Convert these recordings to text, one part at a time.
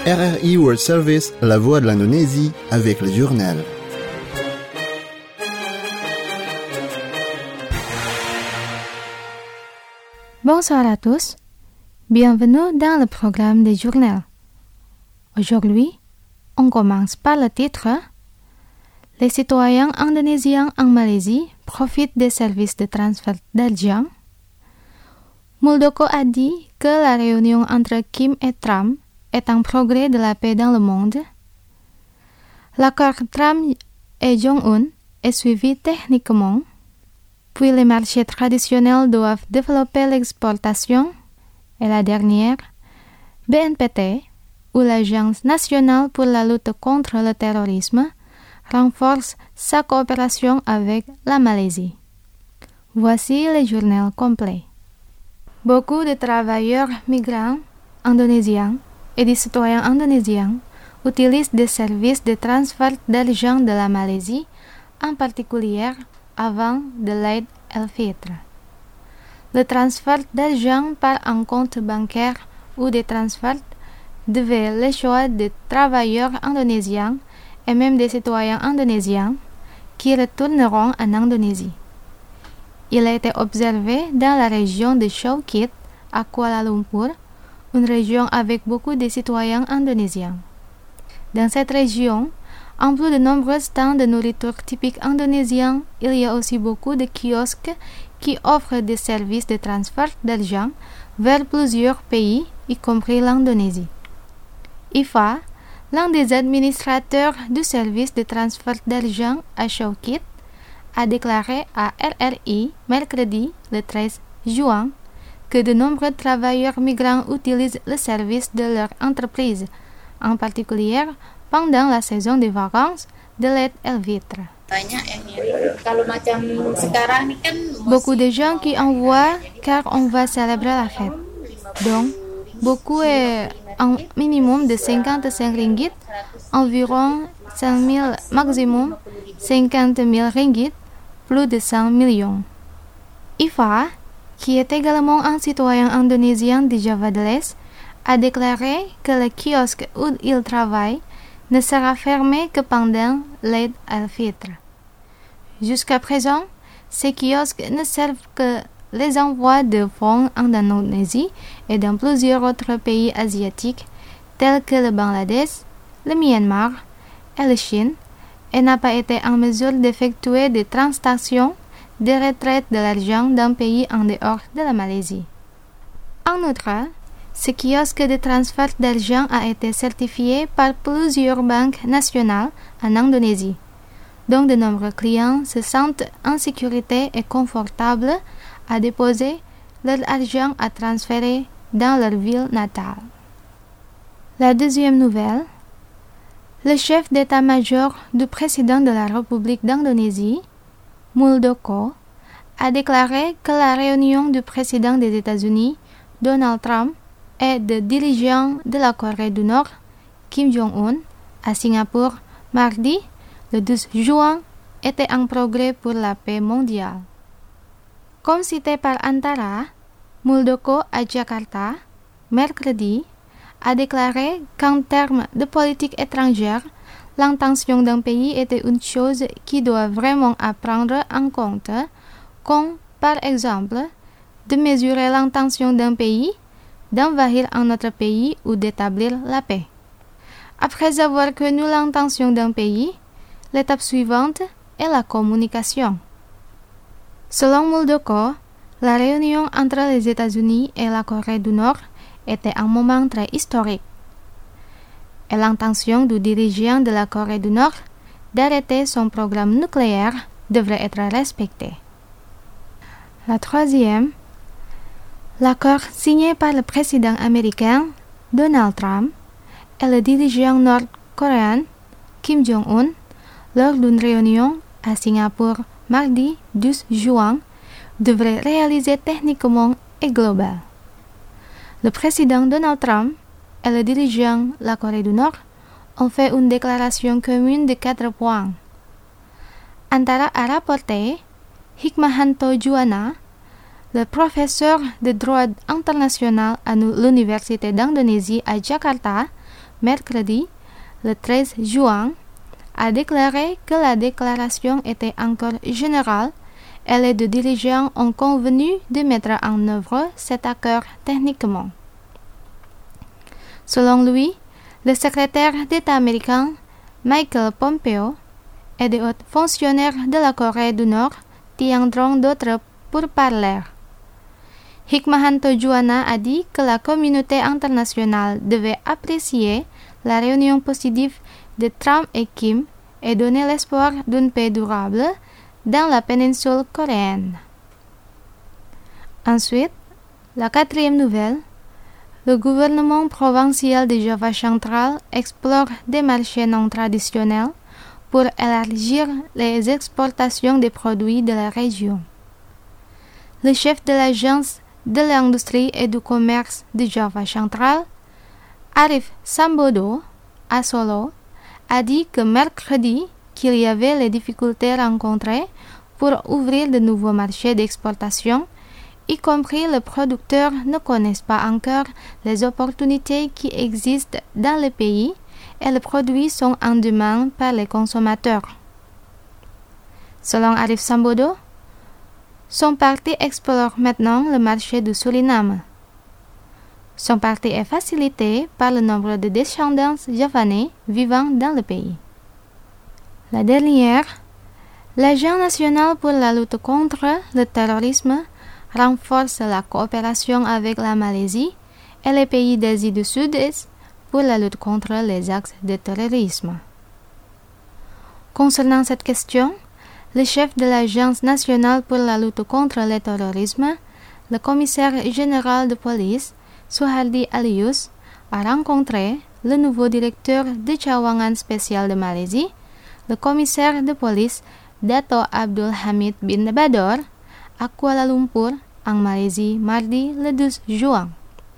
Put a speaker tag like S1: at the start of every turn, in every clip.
S1: RRI World Service, la voix de l'Indonésie, avec le journal.
S2: Bonsoir à tous, bienvenue dans le programme des journaux. Aujourd'hui, on commence par le titre. Les citoyens indonésiens en Malaisie profitent des services de transfert d'argent. Muldoko a dit que la réunion entre Kim et Trump est un progrès de la paix dans le monde. L'accord Trump et Jong-un est suivi techniquement. Puis les marchés traditionnels doivent développer l'exportation. Et la dernière, BNPT, ou l'Agence nationale pour la lutte contre le terrorisme, renforce sa coopération avec la Malaisie. Voici le journal complet. Beaucoup de travailleurs migrants indonésiens et des citoyens indonésiens utilisent des services de transfert d'argent de la Malaisie, en particulier avant de l'Eid al-Fitr. Le transfert d'argent par un compte bancaire ou des transferts devait le choix des travailleurs indonésiens et même des citoyens indonésiens qui retourneront en Indonésie. Il a été observé dans la région de Schaukit, à Kuala Lumpur, une région avec beaucoup de citoyens indonésiens. Dans cette région, en plus de nombreux stands de nourriture typiques indonésiens, il y a aussi beaucoup de kiosques qui offrent des services de transfert d'argent vers plusieurs pays, y compris l'Indonésie. IFA, l'un des administrateurs du service de transfert d'argent à Schaukit, a déclaré à RRI mercredi le 13 juin que de nombreux travailleurs migrants utilisent le service de leur entreprise, en particulier pendant la saison des vacances de l'Eid al-Fitr. Beaucoup de gens qui envoient car on va célébrer la fête. Donc, beaucoup est un minimum de 55 ringgit, environ 5 000 maximum 50 000 ringgit, plus de 100 millions. IFA, qui est également un citoyen indonésien de Java de l'Est, a déclaré que le kiosque où il travaille ne sera fermé que pendant l'Eid al-Fitr. Jusqu'à présent, ces kiosques ne servent que les envois de fonds en Indonésie et dans plusieurs autres pays asiatiques tels que le Bangladesh, le Myanmar et la Chine, et n'a pas été en mesure d'effectuer des transactions de retraite de l'argent d'un pays en dehors de la Malaisie. En outre, ce kiosque de transfert d'argent a été certifié par plusieurs banques nationales en Indonésie, donc de nombreux clients se sentent en sécurité et confortables à déposer leur argent à transférer dans leur ville natale. La deuxième nouvelle, le chef d'état-major du président de la République d'Indonésie, Muldoko, a déclaré que la réunion du président des États-Unis, Donald Trump, et de dirigeants de la Corée du Nord, Kim Jong-un, à Singapour, mardi, le 12 juin, était un progrès pour la paix mondiale. Comme cité par Antara, Muldoko à Jakarta, mercredi, a déclaré qu'en termes de politique étrangère, l'intention d'un pays était une chose qui doit vraiment prendre en compte, comme par exemple de mesurer l'intention d'un pays d'envahir un autre pays ou d'établir la paix. Après avoir connu l'intention d'un pays, l'étape suivante est la communication. Selon Muldoko, la réunion entre les États-Unis et la Corée du Nord était un moment très historique. Et l'intention du dirigeant de la Corée du Nord d'arrêter son programme nucléaire devrait être respectée. La troisième, l'accord signé par le président américain Donald Trump et le dirigeant nord-coréen Kim Jong-un lors d'une réunion à Singapour mardi 12 juin devrait réaliser techniquement et global. Le président Donald Trump et le dirigeant de la Corée du Nord ont fait une déclaration commune de 4 points. Antara a rapporté Hikmahanto Juwana, le professeur de droit international à l'Université d'Indonésie à Jakarta, mercredi, le 13 juin, a déclaré que la déclaration était encore générale et les deux dirigeants ont convenu de mettre en œuvre cet accord techniquement. Selon lui, le secrétaire d'État américain Michael Pompeo et des hauts fonctionnaires de la Corée du Nord tiendront d'autres pourparlers. Hikmahanto Juwana a dit que la communauté internationale devait apprécier la réunion positive de Trump et Kim et donner l'espoir d'une paix durable dans la péninsule coréenne. Ensuite, la quatrième nouvelle, le gouvernement provincial de Java central explore des marchés non traditionnels pour élargir les exportations des produits de la région. Le chef de l'agence de l'industrie et du commerce de Java central, Arif Sambodo, à Solo, a dit que mercredi qu'il y avait les difficultés rencontrées pour ouvrir de nouveaux marchés d'exportation, y compris les producteurs ne connaissent pas encore les opportunités qui existent dans le pays et les produits sont en demande par les consommateurs. Selon Arif Sambodo, son parti explore maintenant le marché du Suriname. Son parti est facilité par le nombre de descendants javanais vivant dans le pays. La dernière, l'Agence nationale pour la lutte contre le terrorisme renforce la coopération avec la Malaisie et les pays d'Asie du Sud-Est pour la lutte contre les actes de terrorisme. Concernant cette question, le chef de l'Agence nationale pour la lutte contre le terrorisme, le commissaire général de police, Suhardi Alius, a rencontré le nouveau directeur de Cawangan spécial de Malaisie, le commissaire de police Dato Abdul Hamid bin Bador, à Kuala Lumpur, en Malaisie, mardi le 12 juin.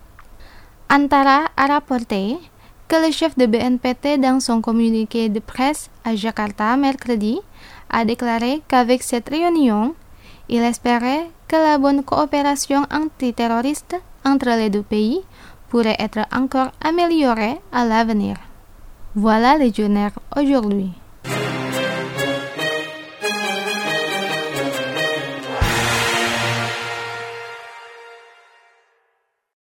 S2: Antara a rapporté que le chef de BNPT dans son communiqué de presse à Jakarta mercredi a déclaré qu'avec cette réunion, il espérait que la bonne coopération antiterroriste entre les deux pays pourrait être encore améliorée à l'avenir. Voilà les journaux aujourd'hui.